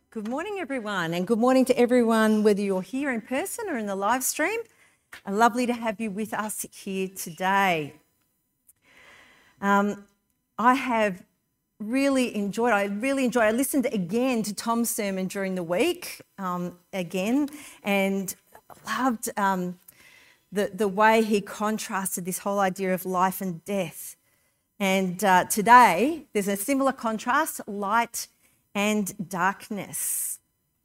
Good morning, everyone, and good morning to everyone, whether you're here in person or in the live stream. Lovely to have you with us here today. I listened again to Tom's sermon during the week, and loved the way he contrasted this whole idea of life and death. And today, there's a similar contrast, light and darkness.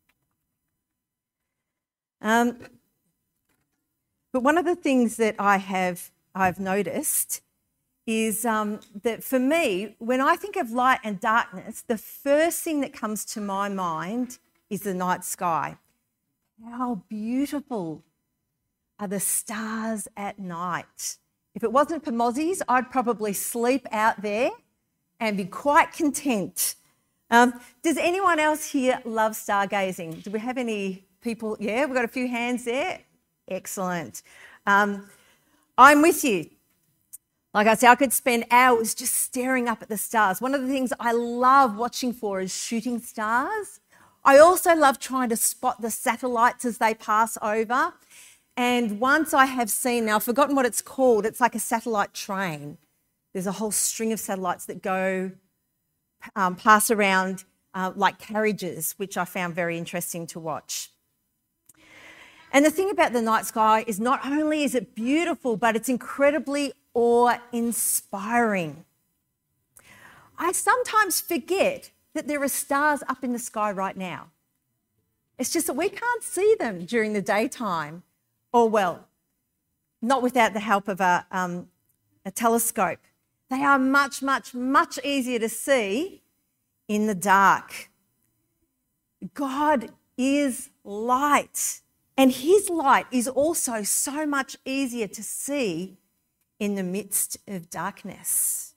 But one of the things that I've noticed is that for me, when I think of light and darkness, the first thing that comes to my mind is the night sky. How beautiful are the stars at night. If it wasn't for mozzies, I'd probably sleep out there and be quite content. Does anyone else here love stargazing? Do we have any people? Yeah, we've got a few hands there. Excellent. I'm with you. Like I said, I could spend hours just staring up at the stars. One of the things I love watching for is shooting stars. I also love trying to spot the satellites as they pass over. And once I have seen, now I've forgotten what it's called, it's like a satellite train. There's a whole string of satellites that go pass around like carriages, which I found very interesting to watch. And the thing about the night sky is not only is it beautiful, but it's incredibly awe-inspiring. I sometimes forget that there are stars up in the sky right now. It's just that we can't see them during the daytime, or well, not without the help of a telescope. They are much, much, much easier to see in the dark. God is light, and his light is also so much easier to see in the midst of darkness.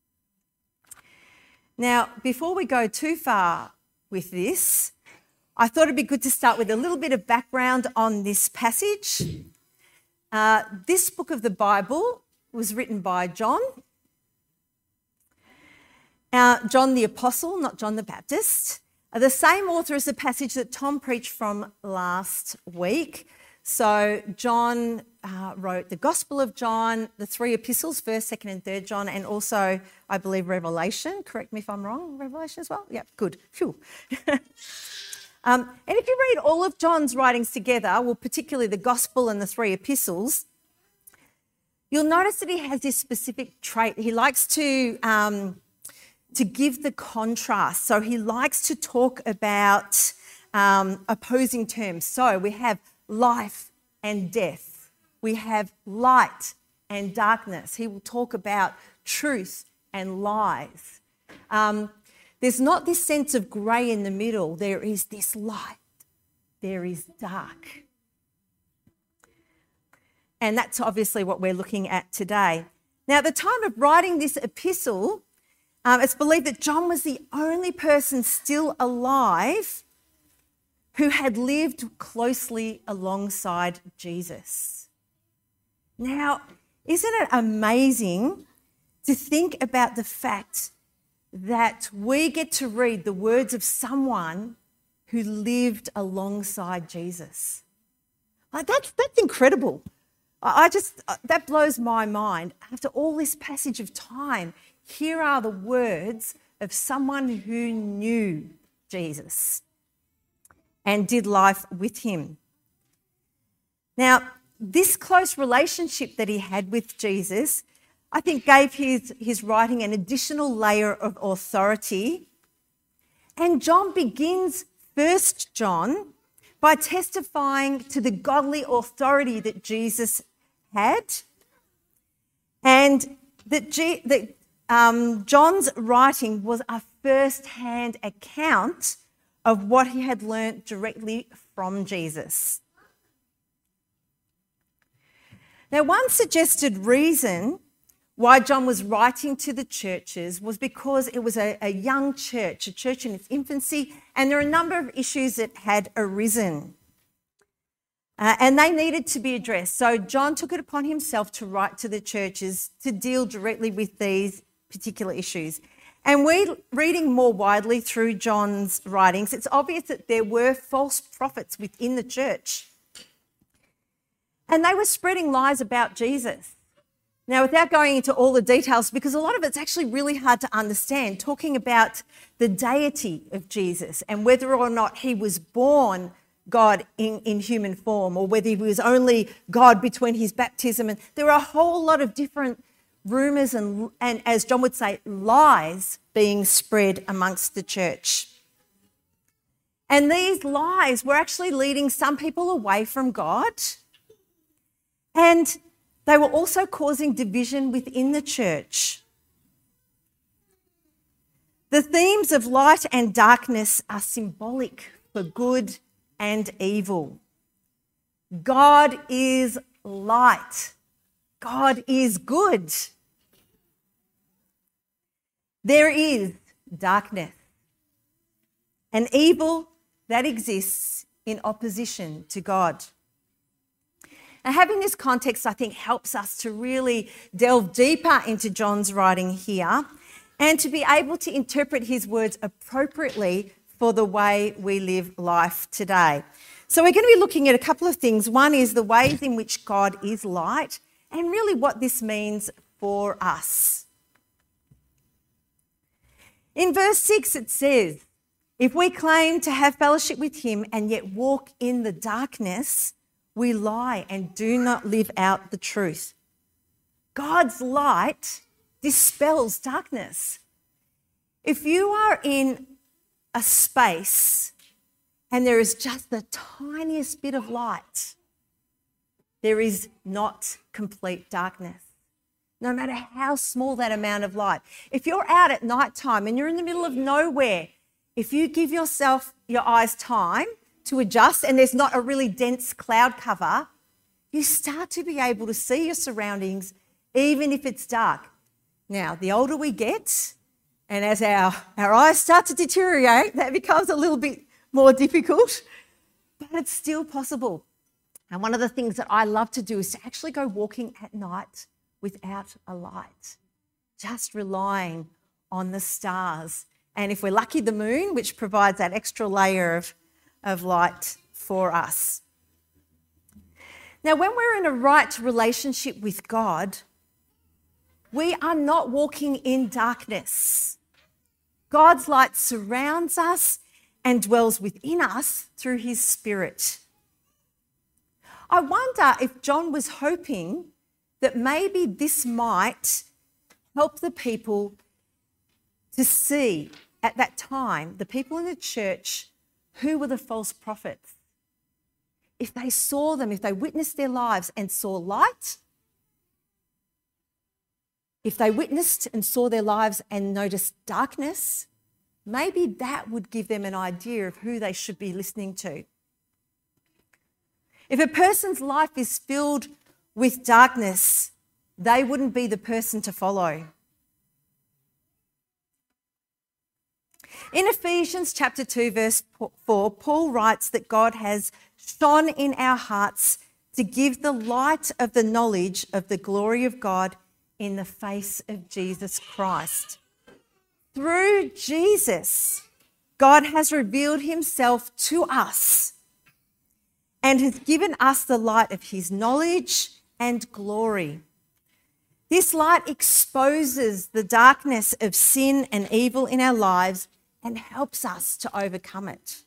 Now, before we go too far with this, I thought it'd be good to start with a little bit of background on this passage. This book of the Bible was written by John. John the Apostle, not John the Baptist. The same author as the passage that Tom preached from last week. So John wrote the Gospel of John, the three epistles, 1st, 2nd and 3rd John, and also, I believe, Revelation. Correct me if I'm wrong, Revelation as well? Yeah, good. Phew. And if you read all of John's writings together, well, particularly the Gospel and the three epistles, you'll notice that he has this specific trait. He likes to give the contrast. So he likes to talk about opposing terms. So we have life and death. We have light and darkness. He will talk about truth and lies. There's not this sense of grey in the middle. There is this light. There is dark. And that's obviously what we're looking at today. Now, at the time of writing this epistle, it's believed that John was the only person still alive who had lived closely alongside Jesus. Now, isn't it amazing to think about the fact that we get to read the words of someone who lived alongside Jesus? Like that's incredible. That blows my mind. After all this passage of time, here are the words of someone who knew Jesus and did life with him. Now, this close relationship that he had with Jesus, I think, gave his writing an additional layer of authority. And John begins 1st John by testifying to the godly authority that Jesus had, and that John's writing was a first-hand account of what he had learnt directly from Jesus. Now, one suggested reason why John was writing to the churches was because it was a young church, a church in its infancy, and there are a number of issues that had arisen. And they needed to be addressed. So John took it upon himself to write to the churches to deal directly with these particular issues. And we reading more widely through John's writings, it's obvious that there were false prophets within the church. And they were spreading lies about Jesus. Now, without going into all the details, because a lot of it's actually really hard to understand, talking about the deity of Jesus and whether or not he was born God in human form, or whether he was only God between his baptism. And there are a whole lot of different rumours and, as John would say, lies being spread amongst the church. And these lies were actually leading some people away from God, and they were also causing division within the church. The themes of light and darkness are symbolic for good and evil. God is light. God is good. There is darkness, an evil that exists in opposition to God. Now, having this context, I think, helps us to really delve deeper into John's writing here and to be able to interpret his words appropriately for the way we live life today. So we're going to be looking at a couple of things. One is the ways in which God is light, and really what this means for us. In verse 6 it says, "If we claim to have fellowship with him and yet walk in the darkness, we lie and do not live out the truth." God's light dispels darkness. If you are in a space and there is just the tiniest bit of light, there is not complete darkness, no matter how small that amount of light. If you're out at night time and you're in the middle of nowhere, if you give yourself, your eyes time to adjust and there's not a really dense cloud cover, you start to be able to see your surroundings even if it's dark. Now, the older we get, and as our eyes start to deteriorate, that becomes a little bit more difficult, but it's still possible. And one of the things that I love to do is to actually go walking at night without a light, just relying on the stars. And if we're lucky, the moon, which provides that extra layer of light for us. Now, when we're in a right relationship with God, we are not walking in darkness. God's light surrounds us and dwells within us through his Spirit. I wonder if John was hoping that maybe this might help the people to see at that time, the people in the church, who were the false prophets. If they saw them, if they witnessed their lives and saw light, if they witnessed and saw their lives and noticed darkness, maybe that would give them an idea of who they should be listening to. If a person's life is filled with darkness, they wouldn't be the person to follow. In Ephesians chapter 2, verse 4, Paul writes that God has shone in our hearts to give the light of the knowledge of the glory of God in the face of Jesus Christ. Through Jesus, God has revealed himself to us and has given us the light of his knowledge and glory. This light exposes the darkness of sin and evil in our lives and helps us to overcome it.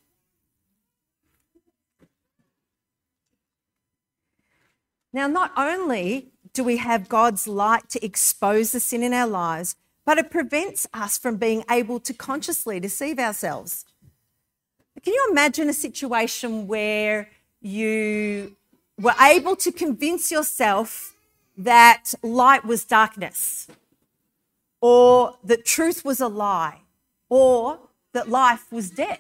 Now, not only do we have God's light to expose the sin in our lives, but it prevents us from being able to consciously deceive ourselves. Can you imagine a situation where you were able to convince yourself that light was darkness, or that truth was a lie, or that life was death?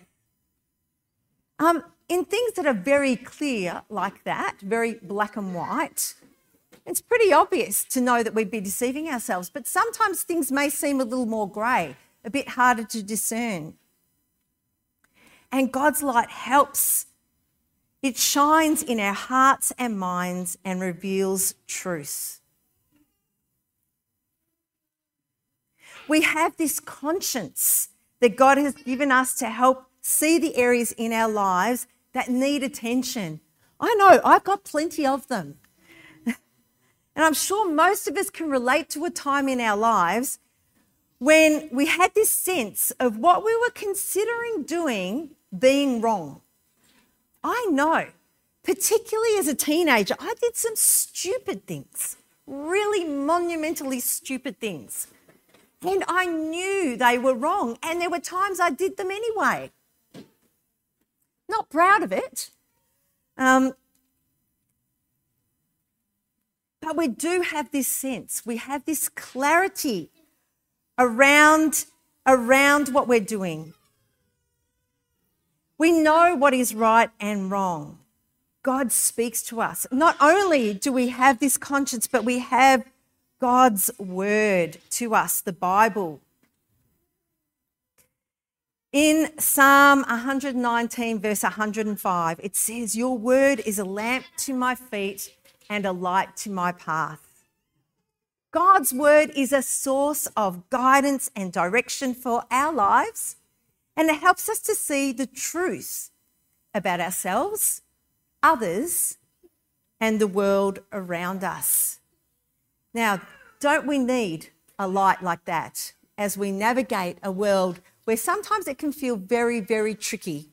In things that are very clear like that, very black and white, it's pretty obvious to know that we'd be deceiving ourselves, but sometimes things may seem a little more grey, a bit harder to discern. And God's light helps. It shines in our hearts and minds and reveals truth. We have this conscience that God has given us to help see the areas in our lives that need attention. I know, I've got plenty of them. And I'm sure most of us can relate to a time in our lives when we had this sense of what we were considering doing being wrong. I know, particularly as a teenager, I did some stupid things, really monumentally stupid things. And I knew they were wrong, and there were times I did them anyway. Not proud of it. But we do have this sense, we have this clarity around what we're doing. We know what is right and wrong. God speaks to us. Not only do we have this conscience, but we have God's word to us, the Bible. In Psalm 119, verse 105, it says, "Your word is a lamp to my feet and a light to my path." God's word is a source of guidance and direction for our lives, and it helps us to see the truth about ourselves, others, and the world around us. Now, don't we need a light like that as we navigate a world where sometimes it can feel very, very tricky?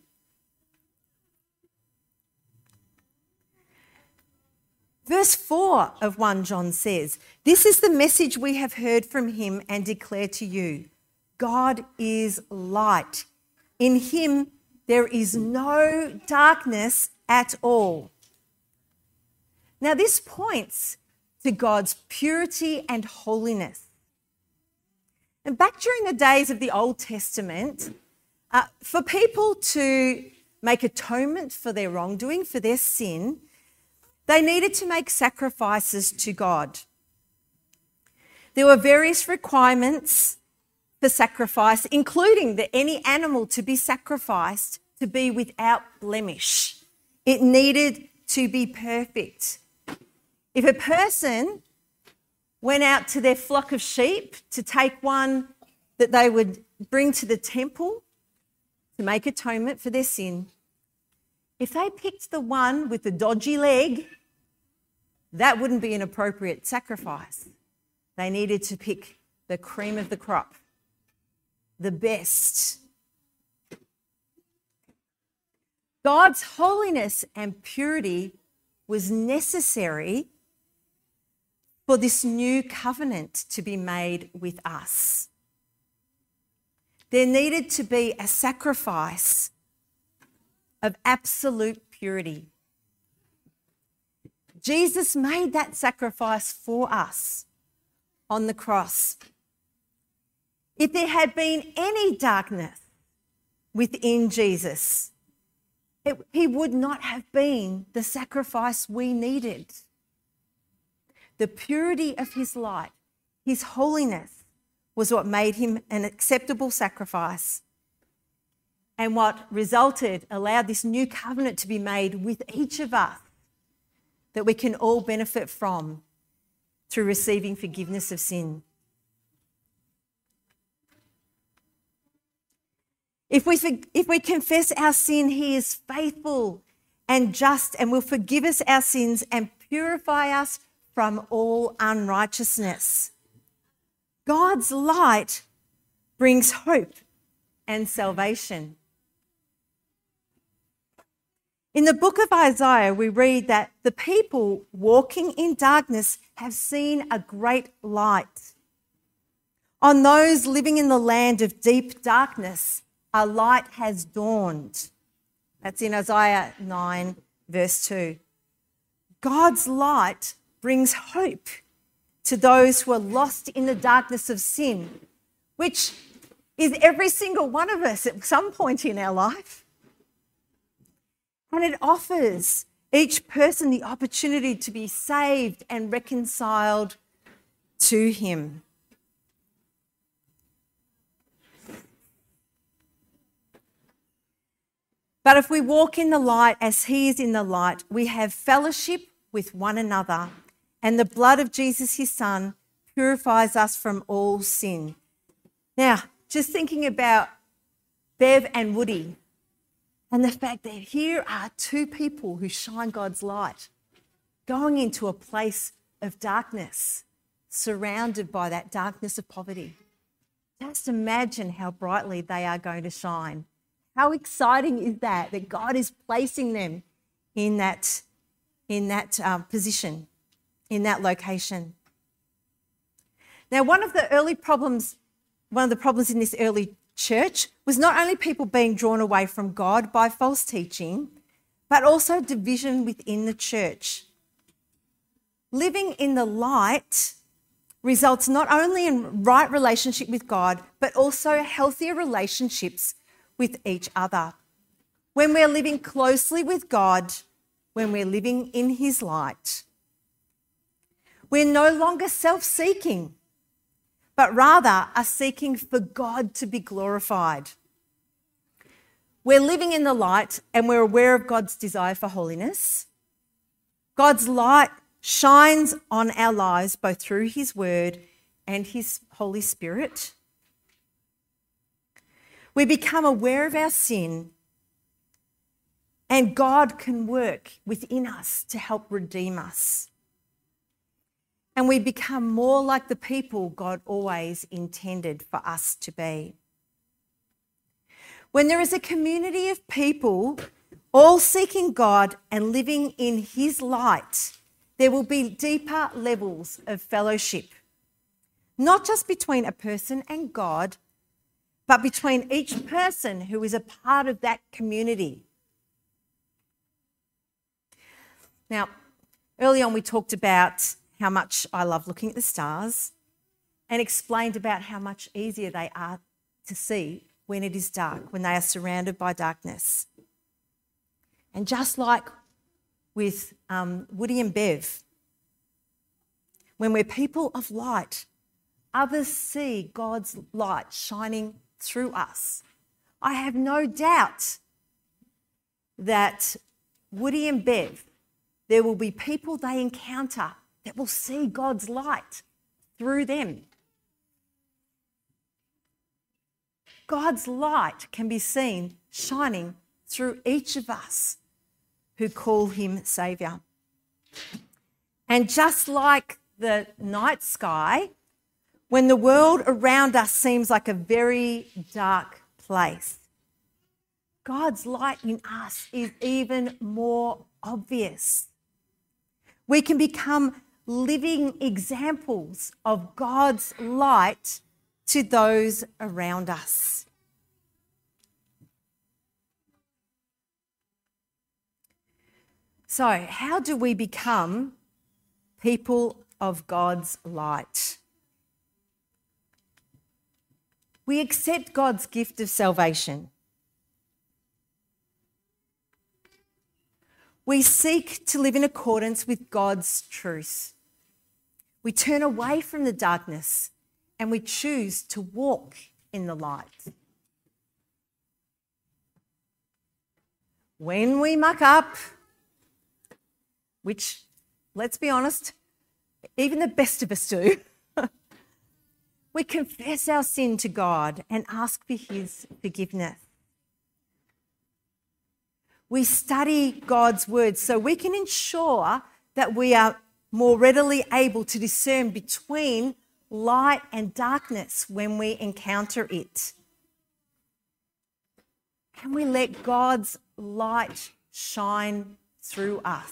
Verse 4 of 1 John says, "This is the message we have heard from him and declare to you. God is light. In him there is no darkness at all." Now this points to God's purity and holiness. And back during the days of the Old Testament, for people to make atonement for their wrongdoing, for their sin, they needed to make sacrifices to God. There were various requirements for sacrifice, including that any animal to be sacrificed to be without blemish. It needed to be perfect. If a person went out to their flock of sheep to take one that they would bring to the temple to make atonement for their sin, if they picked the one with the dodgy leg, that wouldn't be an appropriate sacrifice. They needed to pick the cream of the crop, the best. God's holiness and purity was necessary for this new covenant to be made with us. There needed to be a sacrifice of absolute purity. Jesus made that sacrifice for us on the cross. If there had been any darkness within Jesus, he would not have been the sacrifice we needed. The purity of his light, his holiness, was what made him an acceptable sacrifice, and what allowed this new covenant to be made with each of us that we can all benefit from through receiving forgiveness of sin. If we confess our sin, he is faithful and just and will forgive us our sins and purify us from all unrighteousness. God's light brings hope and salvation. In the book of Isaiah, we read that the people walking in darkness have seen a great light. On those living in the land of deep darkness, a light has dawned. That's in Isaiah 9, verse 2. God's light brings hope to those who are lost in the darkness of sin, which is every single one of us at some point in our life. And it offers each person the opportunity to be saved and reconciled to him. But if we walk in the light as he is in the light, we have fellowship with one another, and the blood of Jesus, his son, purifies us from all sin. Now, just thinking about Bev and Woody and the fact that here are two people who shine God's light going into a place of darkness, surrounded by that darkness of poverty. Just imagine how brightly they are going to shine. How exciting is that, that God is placing them in that position, in that location. Now, one of the problems in this early church was not only people being drawn away from God by false teaching, but also division within the church. Living in the light results not only in right relationship with God, but also healthier relationships with each other. When we're living closely with God, when we're living in His light, we're no longer self-seeking, but rather are seeking for God to be glorified. We're living in the light and we're aware of God's desire for holiness. God's light shines on our lives both through His Word and His Holy Spirit. We become aware of our sin, and God can work within us to help redeem us. And we become more like the people God always intended for us to be. When there is a community of people all seeking God and living in His light, there will be deeper levels of fellowship, not just between a person and God, but between each person who is a part of that community. Now, early on we talked about how much I love looking at the stars and explained about how much easier they are to see when it is dark, when they are surrounded by darkness. And just like with Woody and Bev, when we're people of light, others see God's light shining through us. I have no doubt that Woody and Bev, there will be people they encounter that will see God's light through them. God's light can be seen shining through each of us who call Him Saviour. And just like the night sky, when the world around us seems like a very dark place, God's light in us is even more obvious. We can become living examples of God's light to those around us. So, how do we become people of God's light? We accept God's gift of salvation. We seek to live in accordance with God's truth. We turn away from the darkness and we choose to walk in the light. When we muck up, which, let's be honest, even the best of us do, we confess our sin to God and ask for His forgiveness. We study God's word so we can ensure that we are more readily able to discern between light and darkness when we encounter it. And we let God's light shine through us.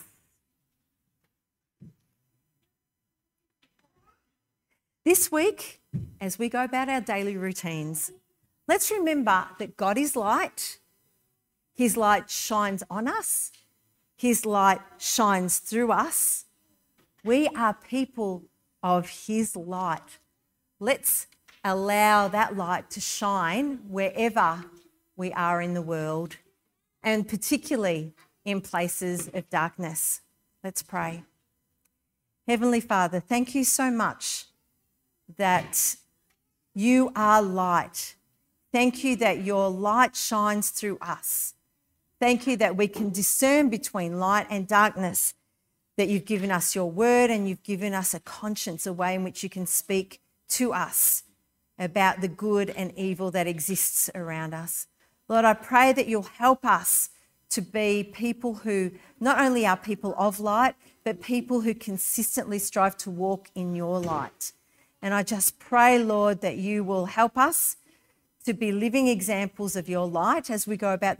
This week, as we go about our daily routines, let's remember that God is light. His light shines on us. His light shines through us. We are people of His light. Let's allow that light to shine wherever we are in the world, and particularly in places of darkness. Let's pray. Heavenly Father, thank you so much that you are light. Thank you that your light shines through us. Thank you that we can discern between light and darkness, that you've given us your word and you've given us a conscience, a way in which you can speak to us about the good and evil that exists around us. Lord, I pray that you'll help us to be people who not only are people of light, but people who consistently strive to walk in your light. And I just pray, Lord, that you will help us to be living examples of your light as we go about